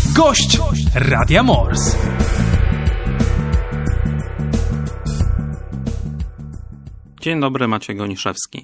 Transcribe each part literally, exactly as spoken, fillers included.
Gość Radia Mors. Dzień dobry, Maciej Goniszewski.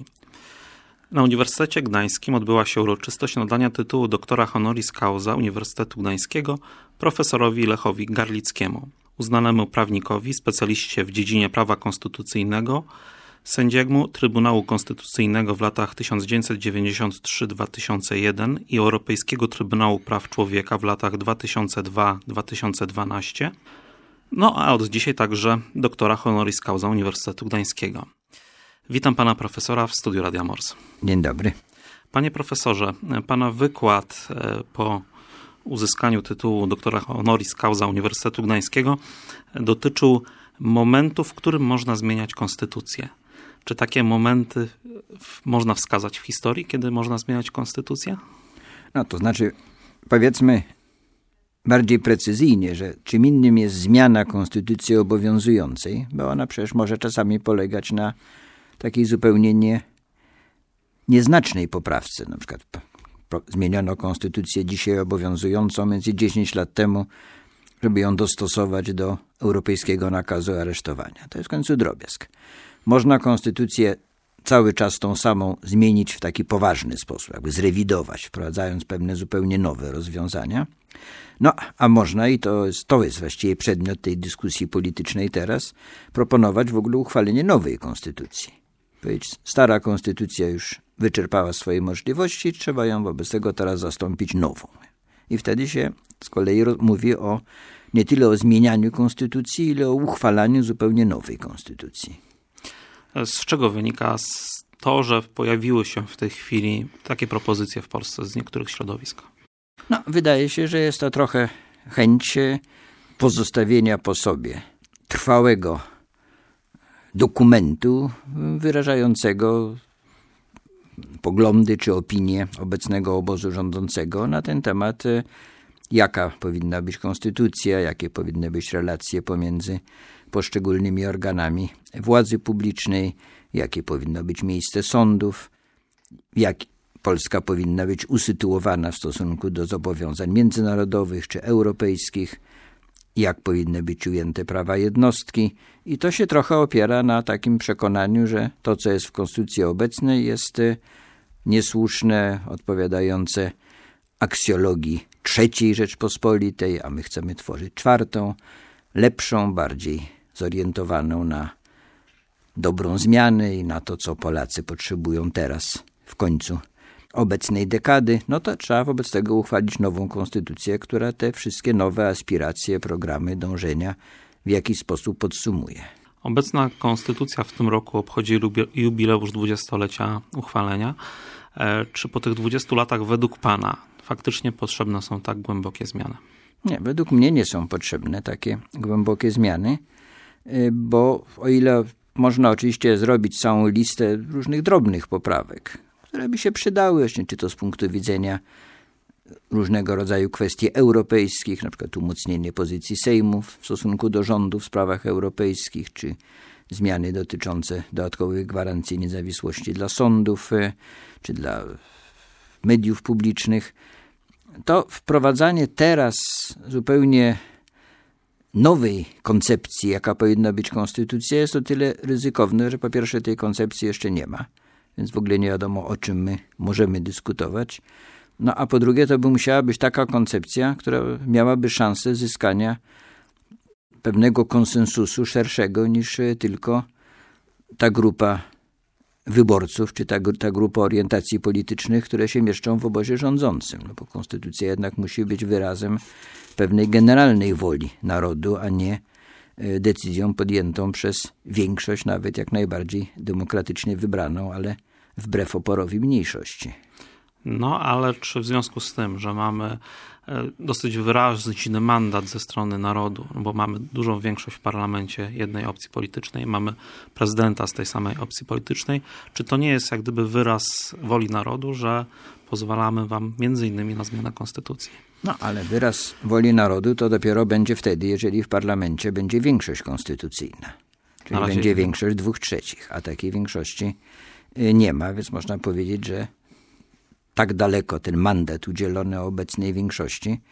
Na Uniwersytecie Gdańskim odbyła się uroczystość nadania tytułu doktora honoris causa Uniwersytetu Gdańskiego profesorowi Lechowi Garlickiemu, uznanemu prawnikowi, specjaliście w dziedzinie prawa konstytucyjnego, sędziemu Trybunału Konstytucyjnego w latach tysiąc dziewięćset dziewięćdziesiąt trzy do dwa tysiące jeden i Europejskiego Trybunału Praw Człowieka w latach dwa tysiące dwa do dwa tysiące dwanaście, no a od dzisiaj także doktora honoris causa Uniwersytetu Gdańskiego. Witam pana profesora w studiu Radia Mors. Dzień dobry. Panie profesorze, pana wykład po uzyskaniu tytułu doktora honoris causa Uniwersytetu Gdańskiego dotyczył momentu, w którym można zmieniać konstytucję. Czy takie momenty można wskazać w historii, kiedy można zmieniać konstytucję? No to znaczy, powiedzmy bardziej precyzyjnie, że czym innym jest zmiana konstytucji obowiązującej, bo ona przecież może czasami polegać na takiej zupełnie nie, nieznacznej poprawce. Na przykład zmieniono konstytucję dzisiaj obowiązującą między dziesięć lat temu, żeby ją dostosować do europejskiego nakazu aresztowania. To jest w końcu drobiazg. Można konstytucję cały czas tą samą zmienić w taki poważny sposób, jakby zrewidować, wprowadzając pewne zupełnie nowe rozwiązania. No, a można, i to jest, to jest właściwie przedmiot tej dyskusji politycznej teraz, proponować w ogóle uchwalenie nowej konstytucji. Powiedzieć, stara konstytucja już wyczerpała swoje możliwości, trzeba ją wobec tego teraz zastąpić nową. I wtedy się z kolei mówi o nie tyle o zmienianiu konstytucji, ile o uchwalaniu zupełnie nowej konstytucji. Z czego wynika to, że pojawiły się w tej chwili takie propozycje w Polsce z niektórych środowisk? No, wydaje się, że jest to trochę chęć pozostawienia po sobie trwałego dokumentu wyrażającego poglądy czy opinie obecnego obozu rządzącego na ten temat, jaka powinna być konstytucja, jakie powinny być relacje pomiędzy poszczególnymi organami władzy publicznej, jakie powinno być miejsce sądów, jak Polska powinna być usytuowana w stosunku do zobowiązań międzynarodowych czy europejskich, jak powinny być ujęte prawa jednostki. I to się trochę opiera na takim przekonaniu, że to, co jest w konstytucji obecnej, jest niesłuszne, odpowiadające aksjologii trzeciej Rzeczpospolitej, a my chcemy tworzyć czwartą, lepszą, bardziej zorientowaną na dobrą zmianę i na to, co Polacy potrzebują teraz w końcu obecnej dekady. No to trzeba wobec tego uchwalić nową konstytucję, która te wszystkie nowe aspiracje, programy, dążenia w jakiś sposób podsumuje. Obecna konstytucja w tym roku obchodzi jubileusz dwudziestolecia uchwalenia. Czy po tych dwudziestu latach według pana faktycznie potrzebne są tak głębokie zmiany? Nie, według mnie nie są potrzebne takie głębokie zmiany, bo o ile można oczywiście zrobić całą listę różnych drobnych poprawek, które by się przydały, czy to z punktu widzenia różnego rodzaju kwestii europejskich, na przykład umocnienie pozycji Sejmu w stosunku do rządu w sprawach europejskich, czy zmiany dotyczące dodatkowych gwarancji niezawisłości dla sądów, czy dla mediów publicznych, to wprowadzanie teraz zupełnie nowej koncepcji, jaka powinna być konstytucja, jest o tyle ryzykowne, że po pierwsze tej koncepcji jeszcze nie ma, więc w ogóle nie wiadomo, o czym my możemy dyskutować. No a po drugie, to by musiała być taka koncepcja, która miałaby szansę zyskania pewnego konsensusu szerszego niż tylko ta grupa wyborców, czy ta, ta grupa orientacji politycznych, które się mieszczą w obozie rządzącym. No bo konstytucja jednak musi być wyrazem pewnej generalnej woli narodu, a nie decyzją podjętą przez większość, nawet jak najbardziej demokratycznie wybraną, ale wbrew oporowi mniejszości. No, ale czy w związku z tym, że mamy dosyć wyraźny mandat ze strony narodu, bo mamy dużą większość w parlamencie jednej opcji politycznej, mamy prezydenta z tej samej opcji politycznej, czy to nie jest jak gdyby wyraz woli narodu, że pozwalamy wam między innymi na zmianę konstytucji? No, ale wyraz woli narodu to dopiero będzie wtedy, jeżeli w parlamencie będzie większość konstytucyjna. Czyli będzie większość dwóch trzecich, a takiej większości nie ma, więc można powiedzieć, że tak daleko ten mandat udzielony obecnej większości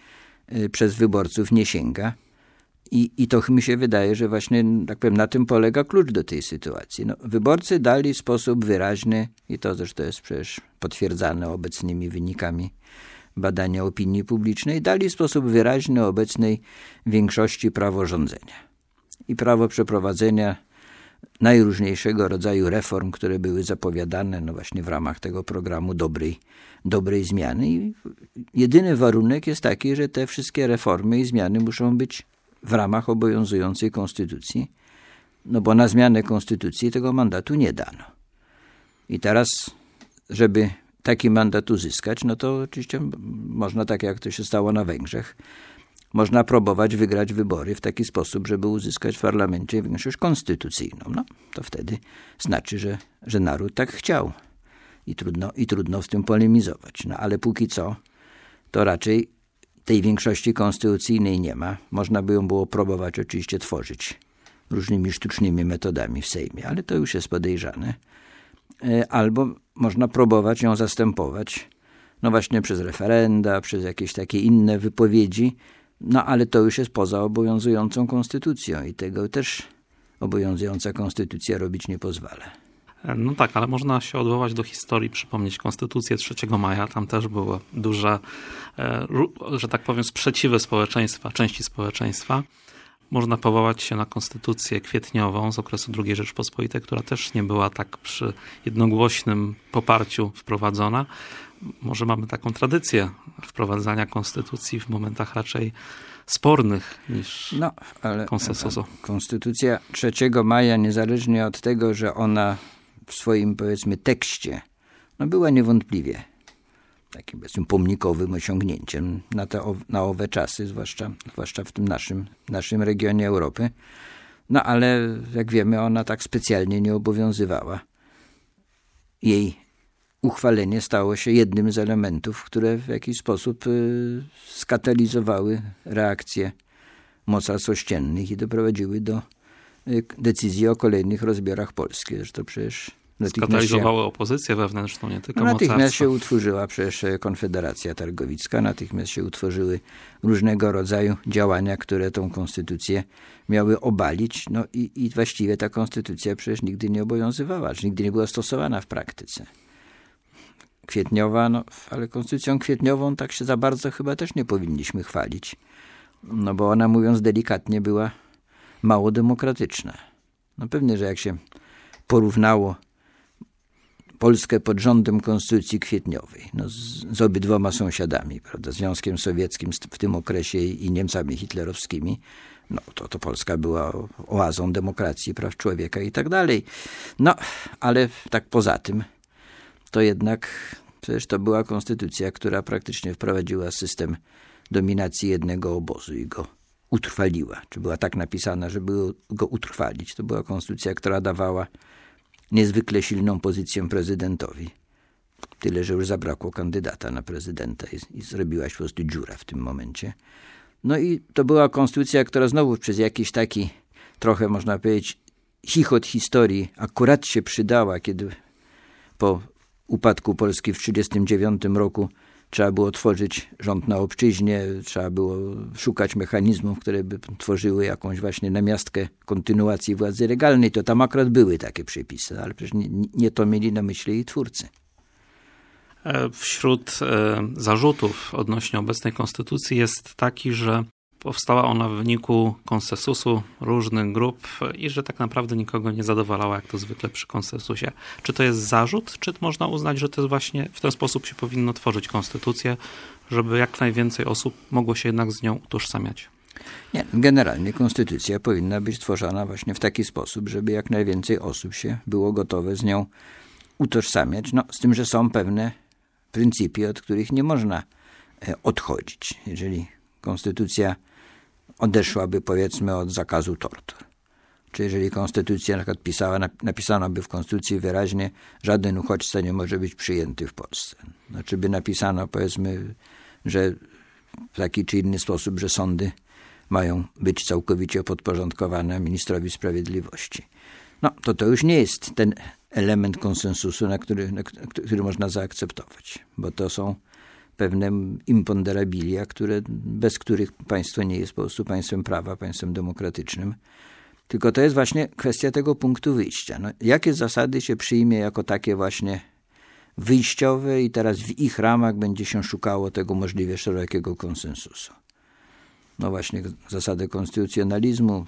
przez wyborców nie sięga. I, I to mi się wydaje, że właśnie tak powiem, na tym polega klucz do tej sytuacji. No, wyborcy dali w sposób wyraźny, i to zresztą jest przecież potwierdzane obecnymi wynikami badania opinii publicznej, dali w sposób wyraźny obecnej większości praworządzenia i prawo przeprowadzenia najróżniejszego rodzaju reform, które były zapowiadane no właśnie w ramach tego programu dobrej, dobrej zmiany. I jedyny warunek jest taki, że te wszystkie reformy i zmiany muszą być w ramach obowiązującej konstytucji, no bo na zmianę konstytucji tego mandatu nie dano. I teraz, żeby taki mandat uzyskać, no to oczywiście można, tak jak to się stało na Węgrzech, można próbować wygrać wybory w taki sposób, żeby uzyskać w parlamencie większość konstytucyjną. No, to wtedy znaczy, że, że naród tak chciał i trudno, i trudno z tym polemizować. No, ale póki co, to raczej tej większości konstytucyjnej nie ma. Można by ją było próbować oczywiście tworzyć różnymi sztucznymi metodami w Sejmie, ale to już jest podejrzane. Albo można próbować ją zastępować, no właśnie przez referenda, przez jakieś takie inne wypowiedzi, no ale to już jest poza obowiązującą konstytucją i tego też obowiązująca konstytucja robić nie pozwala. No tak, ale można się odwołać do historii, przypomnieć Konstytucję trzeciego maja. Tam też były duże, że tak powiem, sprzeciwy społeczeństwa, części społeczeństwa. Można powołać się na Konstytucję kwietniową z okresu drugiej Rzeczpospolitej, która też nie była tak przy jednogłośnym poparciu wprowadzona. Może mamy taką tradycję wprowadzania konstytucji w momentach raczej spornych niż no, ale konsensusu. Konstytucja trzeciego maja, niezależnie od tego, że ona w swoim, powiedzmy, tekście no była niewątpliwie takim, powiedzmy, pomnikowym osiągnięciem na, te, na owe czasy, zwłaszcza, zwłaszcza w tym naszym, naszym regionie Europy. No ale jak wiemy, ona tak specjalnie nie obowiązywała. Jej uchwalenie stało się jednym z elementów, które w jakiś sposób y, skatalizowały reakcje mocarstw ościennych i doprowadziły do y, decyzji o kolejnych rozbiorach Polski. Zresztą przecież skatalizowały się, opozycję wewnętrzną, nie tylko no, natychmiast mocarstwo. się utworzyła przecież Konfederacja Targowicka, natychmiast się utworzyły różnego rodzaju działania, które tą konstytucję miały obalić. No i, i właściwie ta konstytucja przecież nigdy nie obowiązywała, czy nigdy nie była stosowana w praktyce. Kwietniowa, no ale konstytucją kwietniową tak się za bardzo chyba też nie powinniśmy chwalić. No bo ona, mówiąc delikatnie, była mało demokratyczna. No pewnie, że jak się porównało Polskę pod rządem konstytucji kwietniowej, no z, z obydwoma sąsiadami, prawda, Związkiem Sowieckim w tym okresie i Niemcami hitlerowskimi, no to, to Polska była oazą demokracji, praw człowieka i tak dalej. No, ale tak poza tym, to jednak przecież to była konstytucja, która praktycznie wprowadziła system dominacji jednego obozu i go utrwaliła. Czy była tak napisana, żeby go utrwalić. To była konstytucja, która dawała niezwykle silną pozycję prezydentowi. Tyle, że już zabrakło kandydata na prezydenta i, i zrobiła się po prostu dziura w tym momencie. No i to była konstytucja, która znowu przez jakiś taki trochę, można powiedzieć, chichot historii akurat się przydała, kiedy po upadku Polski w tysiąc dziewięćset trzydziestym dziewiątym roku trzeba było tworzyć rząd na obczyźnie, trzeba było szukać mechanizmów, które by tworzyły jakąś właśnie namiastkę kontynuacji władzy legalnej. To tam akurat były takie przepisy, ale przecież nie, nie to mieli na myśli jej twórcy. Wśród zarzutów odnośnie obecnej konstytucji jest taki, że powstała ona w wyniku konsensusu różnych grup i że tak naprawdę nikogo nie zadowalała, jak to zwykle przy konsensusie. Czy to jest zarzut, czy można uznać, że to jest właśnie w ten sposób się powinno tworzyć konstytucję, żeby jak najwięcej osób mogło się jednak z nią utożsamiać? Nie, generalnie konstytucja powinna być tworzona właśnie w taki sposób, żeby jak najwięcej osób się było gotowe z nią utożsamiać. No, z tym, że są pewne pryncypia, od których nie można odchodzić. Jeżeli konstytucja odeszłaby, powiedzmy, od zakazu tortur. Czy jeżeli konstytucja na przykład pisała, napisano by w konstytucji wyraźnie, żaden uchodźca nie może być przyjęty w Polsce. Znaczy by napisano, powiedzmy, że w taki czy inny sposób, że sądy mają być całkowicie podporządkowane ministrowi sprawiedliwości. No, to to już nie jest ten element konsensusu, na który, na który można zaakceptować, bo to są pewne imponderabilia, które, bez których państwo nie jest po prostu państwem prawa, państwem demokratycznym. Tylko to jest właśnie kwestia tego punktu wyjścia. No, jakie zasady się przyjmie jako takie właśnie wyjściowe i teraz w ich ramach będzie się szukało tego możliwie szerokiego konsensusu. No właśnie zasady konstytucjonalizmu,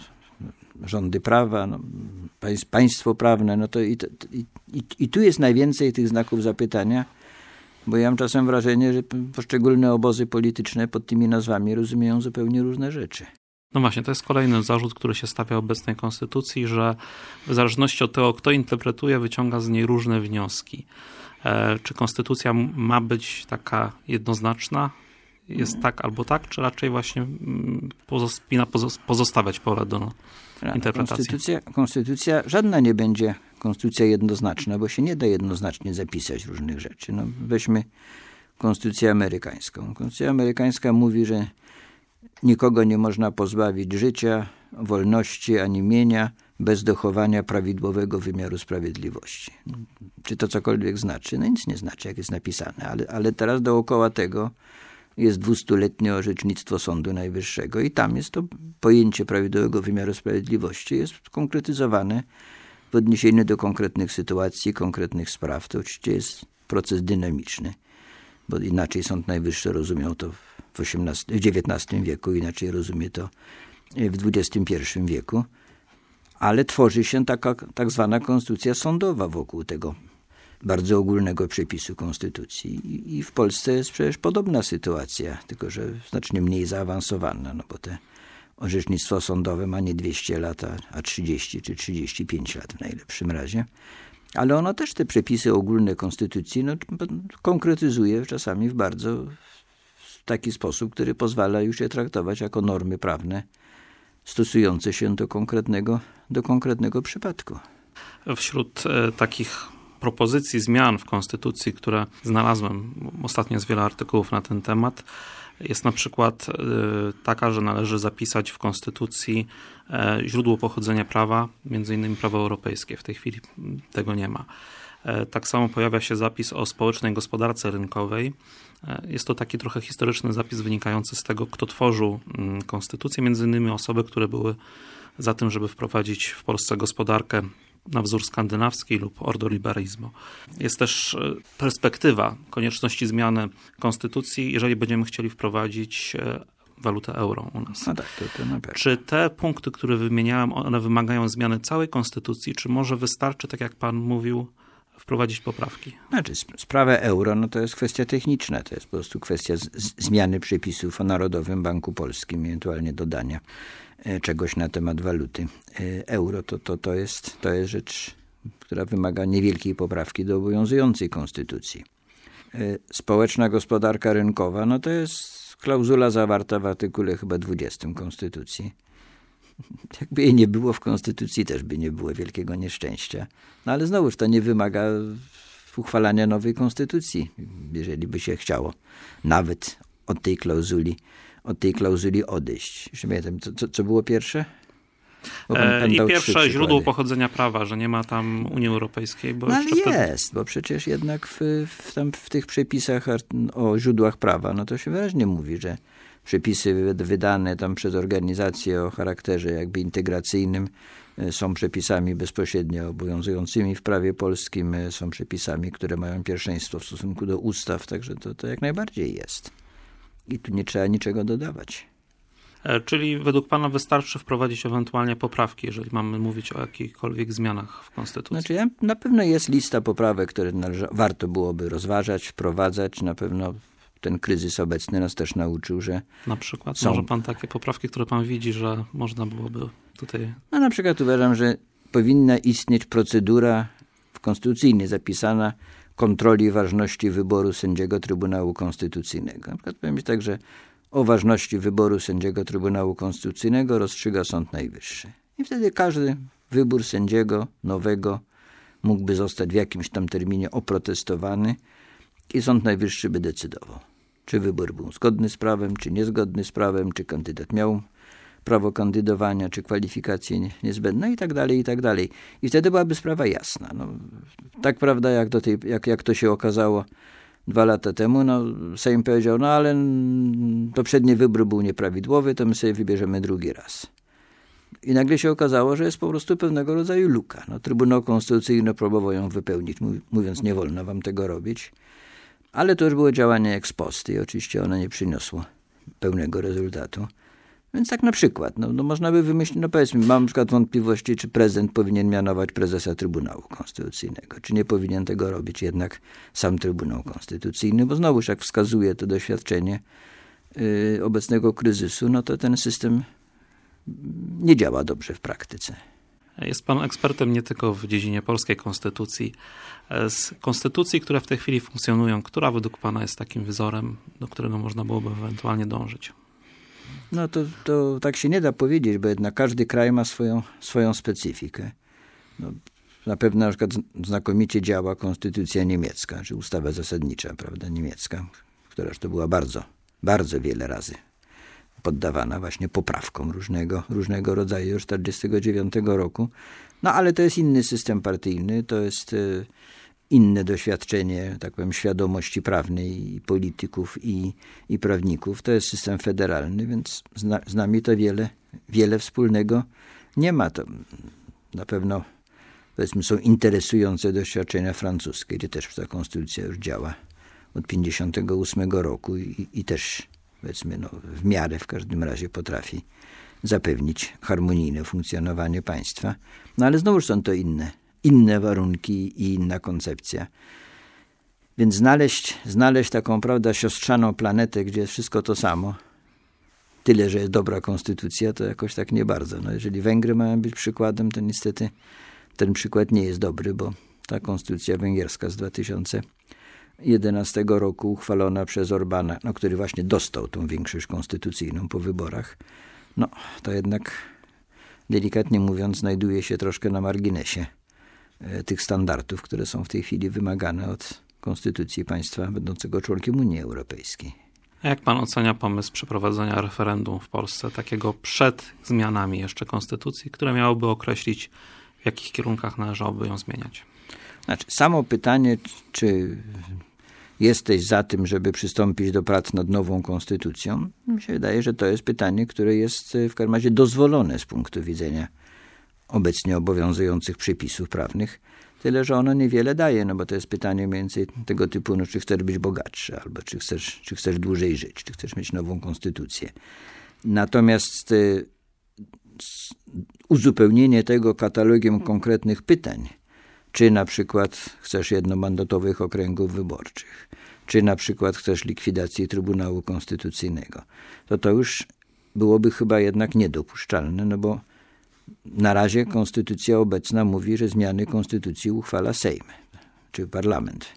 rządy prawa, no, państwo prawne, no to i, i, i, i tu jest najwięcej tych znaków zapytania, bo ja mam czasem wrażenie, że poszczególne obozy polityczne pod tymi nazwami rozumieją zupełnie różne rzeczy. No właśnie, to jest kolejny zarzut, który się stawia obecnej konstytucji, że w zależności od tego, kto interpretuje, wyciąga z niej różne wnioski. E, czy konstytucja ma być taka jednoznaczna? Jest tak albo tak, czy raczej właśnie powinna pozostawiać pole do interpretacji? Konstytucja, konstytucja żadna nie będzie konstytucja jednoznaczna, bo się nie da jednoznacznie zapisać różnych rzeczy. No, weźmy konstytucję amerykańską. Konstytucja amerykańska mówi, że nikogo nie można pozbawić życia, wolności ani mienia bez dochowania prawidłowego wymiaru sprawiedliwości. Czy to cokolwiek znaczy? No nic nie znaczy, jak jest napisane, ale, ale teraz dookoła tego jest dwustuletnie orzecznictwo Sądu Najwyższego i tam jest to pojęcie prawidłowego wymiaru sprawiedliwości jest konkretyzowane w odniesieniu do konkretnych sytuacji, konkretnych spraw. To oczywiście jest proces dynamiczny, bo inaczej Sąd Najwyższy rozumiał to w, osiemnastym, w dziewiętnastym wieku, inaczej rozumie to w dwudziestym pierwszym wieku, ale tworzy się taka tak zwana konstytucja sądowa wokół tego bardzo ogólnego przepisu konstytucji. I w Polsce jest przecież podobna sytuacja, tylko że znacznie mniej zaawansowana, no bo te orzecznictwo sądowe ma nie dwieście lat, a trzydzieści czy trzydzieści pięć lat w najlepszym razie. Ale ono też te przepisy ogólne konstytucji no, konkretyzuje czasami w bardzo w taki sposób, który pozwala już je traktować jako normy prawne stosujące się do konkretnego, do konkretnego przypadku. Wśród e, takich propozycji zmian w konstytucji, które znalazłem, ostatnio jest wiele artykułów na ten temat, jest na przykład taka, że należy zapisać w konstytucji źródło pochodzenia prawa, między innymi prawo europejskie. W tej chwili tego nie ma. Tak samo pojawia się zapis o społecznej gospodarce rynkowej. Jest to taki trochę historyczny zapis wynikający z tego, kto tworzył konstytucję, między innymi osoby, które były za tym, żeby wprowadzić w Polsce gospodarkę na wzór skandynawski lub ordoliberalizmu. Jest też perspektywa konieczności zmiany konstytucji, jeżeli będziemy chcieli wprowadzić walutę euro u nas. No tak, to, to na pewno. Czy te punkty, które wymieniałem, one wymagają zmiany całej konstytucji, czy może wystarczy, tak jak pan mówił, wprowadzić poprawki? Znaczy, sprawę euro, no to jest kwestia techniczna, to jest po prostu kwestia z, z, zmiany przepisów o Narodowym Banku Polskim, ewentualnie dodania czegoś na temat waluty euro. To, to, to, jest, to jest rzecz, która wymaga niewielkiej poprawki do obowiązującej konstytucji. Społeczna gospodarka rynkowa, no to jest klauzula zawarta w artykule chyba dwudziestym konstytucji. Jakby jej nie było w konstytucji, też by nie było wielkiego nieszczęścia. No ale znowuż to nie wymaga uchwalania nowej konstytucji, jeżeli by się chciało nawet od tej klauzuli od tej klauzuli odejść. Już nie pamiętam, co, co, co było pierwsze? Pan, pan I pierwsze źródło pochodzenia prawa, że nie ma tam Unii Europejskiej. Bo no ale wtedy... jest, bo przecież jednak w, w, tam w tych przepisach o źródłach prawa, no to się wyraźnie mówi, że przepisy wydane tam przez organizacje o charakterze jakby integracyjnym są przepisami bezpośrednio obowiązującymi w prawie polskim, są przepisami, które mają pierwszeństwo w stosunku do ustaw, także to, to jak najbardziej jest. I tu nie trzeba niczego dodawać. Czyli według pana wystarczy wprowadzić ewentualnie poprawki, jeżeli mamy mówić o jakichkolwiek zmianach w konstytucji? Znaczy, ja, na pewno jest lista poprawek, które należy, warto byłoby rozważać, wprowadzać. Na pewno ten kryzys obecny nas też nauczył, że Na przykład? są... Może pan takie poprawki, które pan widzi, że można byłoby tutaj... No na przykład uważam, że powinna istnieć procedura konstytucyjnie zapisana kontroli ważności wyboru sędziego Trybunału Konstytucyjnego. Na przykład powiem być tak, że o ważności wyboru sędziego Trybunału Konstytucyjnego rozstrzyga Sąd Najwyższy. I wtedy każdy wybór sędziego nowego mógłby zostać w jakimś tam terminie oprotestowany i Sąd Najwyższy by decydował, czy wybór był zgodny z prawem, czy niezgodny z prawem, czy kandydat miał prawo kandydowania, czy kwalifikacje niezbędne i tak dalej, i tak dalej. I wtedy byłaby sprawa jasna. No, tak prawda, jak, do tej, jak, jak to się okazało dwa lata temu, no Sejm powiedział, no ale poprzedni wybór był nieprawidłowy, to my sobie wybierzemy drugi raz. I nagle się okazało, że jest po prostu pewnego rodzaju luka. No, Trybunał Konstytucyjny próbował ją wypełnić, mówiąc, nie wolno wam tego robić. Ale to już było działanie ex post i oczywiście ono nie przyniosło pełnego rezultatu. Więc tak na przykład, no, no można by wymyślić, no powiedzmy, mam na przykład wątpliwości, czy prezydent powinien mianować prezesa Trybunału Konstytucyjnego, czy nie powinien tego robić jednak sam Trybunał Konstytucyjny, bo znowuż jak wskazuje to doświadczenie yy, obecnego kryzysu, no to ten system nie działa dobrze w praktyce. Jest pan ekspertem nie tylko w dziedzinie polskiej konstytucji. Z konstytucji, które w tej chwili funkcjonują, która według pana jest takim wzorem, do którego można byłoby ewentualnie dążyć? No to, to tak się nie da powiedzieć, bo jednak każdy kraj ma swoją, swoją specyfikę. No, na pewno na przykład znakomicie działa konstytucja niemiecka, czy ustawa zasadnicza, prawda, niemiecka, któraż to była bardzo, bardzo wiele razy poddawana właśnie poprawkom różnego, różnego rodzaju już tysiąc dziewięćset czterdziestego dziewiątego roku. No ale to jest inny system partyjny, to jest y, inne doświadczenie, tak powiem, świadomości prawnej i polityków i, i prawników. To jest system federalny, więc z, na, z nami to wiele, wiele wspólnego nie ma. To na pewno, powiedzmy, są interesujące doświadczenia francuskie, gdzie też ta konstytucja już działa od pięćdziesiątego ósmego roku i, i też, powiedzmy, no, w miarę w każdym razie potrafi zapewnić harmonijne funkcjonowanie państwa. No ale znowuż są to inne, inne warunki i inna koncepcja. Więc znaleźć, znaleźć taką, prawda, siostrzaną planetę, gdzie jest wszystko to samo, tyle, że jest dobra konstytucja, to jakoś tak nie bardzo. No, jeżeli Węgry mają być przykładem, to niestety ten przykład nie jest dobry, bo ta konstytucja węgierska z dwa tysiące jedenastego roku uchwalona przez Orbana, no, który właśnie dostał tą większość konstytucyjną po wyborach, no to jednak, delikatnie mówiąc, znajduje się troszkę na marginesie e, tych standardów, które są w tej chwili wymagane od konstytucji państwa będącego członkiem Unii Europejskiej. A jak pan ocenia pomysł przeprowadzenia referendum w Polsce, takiego przed zmianami jeszcze konstytucji, które miałoby określić, w jakich kierunkach należałoby ją zmieniać? Znaczy, samo pytanie, czy jesteś za tym, żeby przystąpić do prac nad nową konstytucją, mi się wydaje, że to jest pytanie, które jest w każdym razie dozwolone z punktu widzenia obecnie obowiązujących przepisów prawnych, tyle, że ono niewiele daje, no bo to jest pytanie mniej więcej tego typu, no, czy chcesz być bogatszy, albo czy chcesz, czy chcesz dłużej żyć, czy chcesz mieć nową konstytucję. Natomiast y, uzupełnienie tego katalogiem konkretnych pytań, czy na przykład chcesz jednomandatowych okręgów wyborczych, czy na przykład chcesz likwidacji Trybunału Konstytucyjnego, to to już byłoby chyba jednak niedopuszczalne, no bo na razie konstytucja obecna mówi, że zmiany konstytucji uchwala Sejm, czy parlament,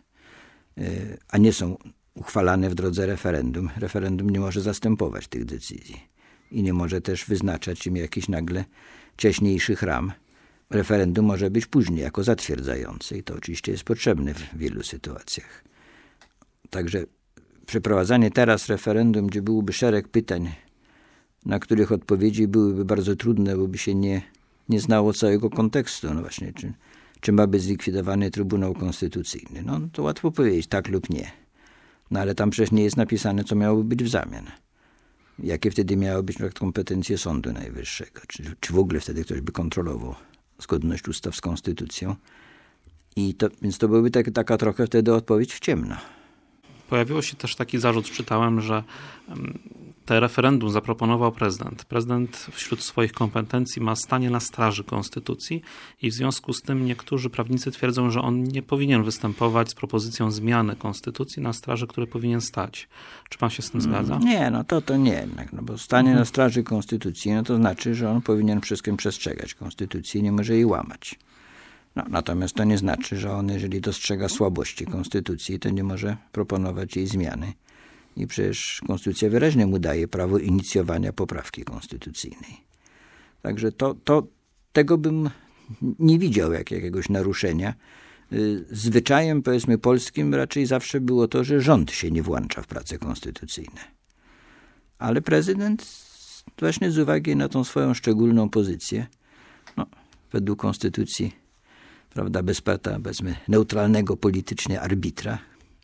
a nie są uchwalane w drodze referendum. Referendum nie może zastępować tych decyzji i nie może też wyznaczać im jakichś nagle ciaśniejszych ram. Referendum może być później jako zatwierdzające i to oczywiście jest potrzebne w wielu sytuacjach. Także przeprowadzanie teraz referendum, gdzie byłoby szereg pytań, na których odpowiedzi byłyby bardzo trudne, bo by się nie, nie znało całego kontekstu. No właśnie, czy, czy ma być zlikwidowany Trybunał Konstytucyjny? No to łatwo powiedzieć tak lub nie. No ale tam przecież nie jest napisane, co miałoby być w zamian. Jakie wtedy miały być kompetencje Sądu Najwyższego? Czy, czy w ogóle wtedy ktoś by kontrolował zgodność ustaw z konstytucją? I to, więc to byłaby tak, taka trochę wtedy odpowiedź w ciemno. Pojawiło się też taki zarzut, czytałem, że te referendum zaproponował prezydent. Prezydent wśród swoich kompetencji ma stanie na straży konstytucji i w związku z tym niektórzy prawnicy twierdzą, że on nie powinien występować z propozycją zmiany konstytucji na straży, której powinien stać. Czy pan się z tym zgadza? Nie, no to to nie jednak, no bo stanie mhm. na straży konstytucji, no to znaczy, że on powinien wszystkim przestrzegać konstytucji i nie może jej łamać. No, natomiast to nie znaczy, że on, jeżeli dostrzega słabości konstytucji, to nie może proponować jej zmiany. I przecież konstytucja wyraźnie mu daje prawo inicjowania poprawki konstytucyjnej. Także to, to, tego bym nie widział jak jakiegoś naruszenia. Zwyczajem, powiedzmy, polskim raczej zawsze było to, że rząd się nie włącza w prace konstytucyjne. Ale prezydent właśnie z uwagi na tą swoją szczególną pozycję, no, według konstytucji, prawda, bez powiedzmy neutralnego politycznie arbitra,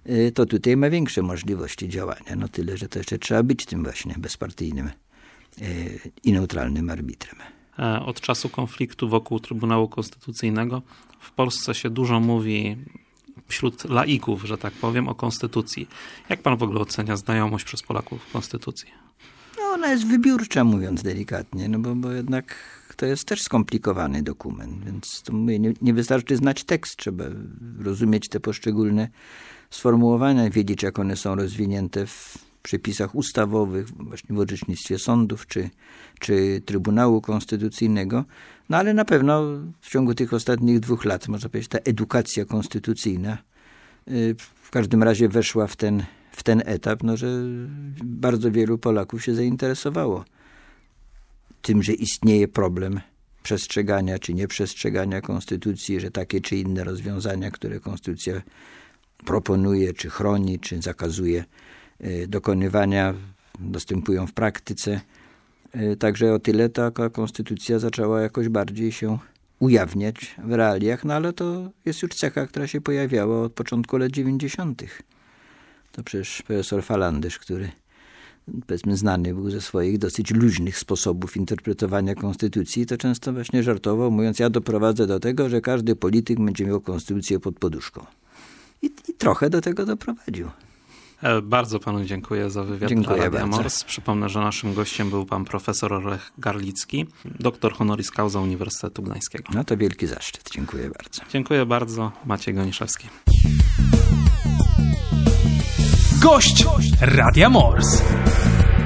to tutaj ma większe możliwości działania. No tyle, że to jeszcze trzeba być tym właśnie bezpartyjnym i neutralnym arbitrem. Od czasu konfliktu wokół Trybunału Konstytucyjnego w Polsce się dużo mówi wśród laików, że tak powiem, o konstytucji. Jak pan w ogóle ocenia znajomość przez Polaków konstytucji? No ona jest wybiórcza, mówiąc delikatnie, no bo, bo jednak to jest też skomplikowany dokument, więc to mówię, nie, nie wystarczy znać tekst, trzeba rozumieć te poszczególne sformułowania, wiedzieć, jak one są rozwinięte w przepisach ustawowych, właśnie w orzecznictwie sądów czy, czy Trybunału Konstytucyjnego. No ale na pewno w ciągu tych ostatnich dwóch lat, można powiedzieć, ta edukacja konstytucyjna w każdym razie weszła w ten, w ten etap, no, że bardzo wielu Polaków się zainteresowało tym, że istnieje problem przestrzegania czy nieprzestrzegania konstytucji, że takie czy inne rozwiązania, które konstytucja proponuje, czy chroni, czy zakazuje dokonywania, dostępują w praktyce. Także o tyle taka konstytucja zaczęła jakoś bardziej się ujawniać w realiach, no ale to jest już cecha, która się pojawiała od początku lat dziewięćdziesiątych. To przecież profesor Falandysz, który powiedzmy znany był ze swoich dosyć luźnych sposobów interpretowania konstytucji, to często właśnie żartował, mówiąc, ja doprowadzę do tego, że każdy polityk będzie miał konstytucję pod poduszką. I, i trochę do tego doprowadził. Bardzo panu dziękuję za wywiad. Dziękuję dla Radia bardzo. Mors. Przypomnę, że naszym gościem był pan profesor Lech Garlicki, doktor honoris causa Uniwersytetu Gdańskiego. No to wielki zaszczyt. Dziękuję bardzo. Dziękuję bardzo. Maciej Goniszewski. Gość Radia Mors.